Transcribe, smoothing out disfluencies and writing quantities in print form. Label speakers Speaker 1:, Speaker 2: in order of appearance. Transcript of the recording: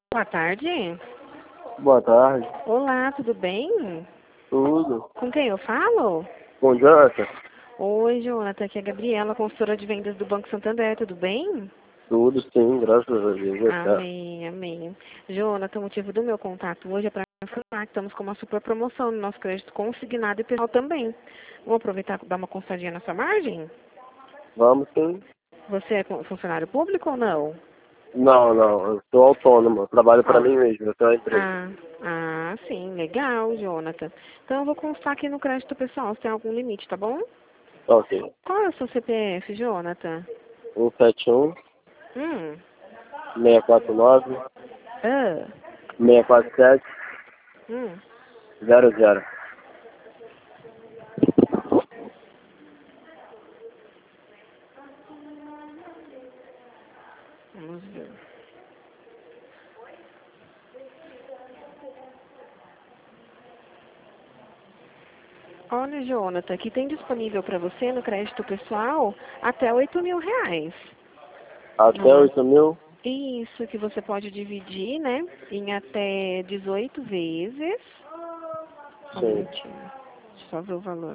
Speaker 1: Boa tarde.
Speaker 2: Boa tarde.
Speaker 1: Olá, tudo bem?
Speaker 2: Tudo.
Speaker 1: Com quem eu falo?
Speaker 2: Bom dia,
Speaker 1: Oi, Jonathan, aqui é a Gabriela, consultora de vendas do Banco Santander, tudo bem?
Speaker 2: tudo sim, graças a Deus.
Speaker 1: Amém, amém. Jonathan, o motivo do meu contato hoje é para informar que estamos com uma super promoção no nosso crédito consignado e pessoal também. Vamos aproveitar e dar uma constadinha na sua margem?
Speaker 2: Vamos sim.
Speaker 1: Você é funcionário público ou não?
Speaker 2: Não, eu sou autônomo, eu trabalho para
Speaker 1: Ah,
Speaker 2: mim mesmo, eu tenho uma empresa.
Speaker 1: sim, legal, Jonathan. Então eu vou constar aqui no crédito pessoal se tem algum limite, tá bom?
Speaker 2: Ok.
Speaker 1: Qual é o seu CPF, Jonathan?
Speaker 2: 171
Speaker 1: Hum.
Speaker 2: 649
Speaker 1: Ah.
Speaker 2: 647
Speaker 1: Hum.
Speaker 2: 00.
Speaker 1: Vamos ver. Olha, Jonathan, aqui tem disponível para você no crédito pessoal até R$ 8.000.
Speaker 2: Até
Speaker 1: Nossa.
Speaker 2: 8.000?
Speaker 1: Isso que você pode dividir, né, em até 18 vezes. Só um
Speaker 2: Sim.
Speaker 1: minutinho. Deixa eu só ver o valor.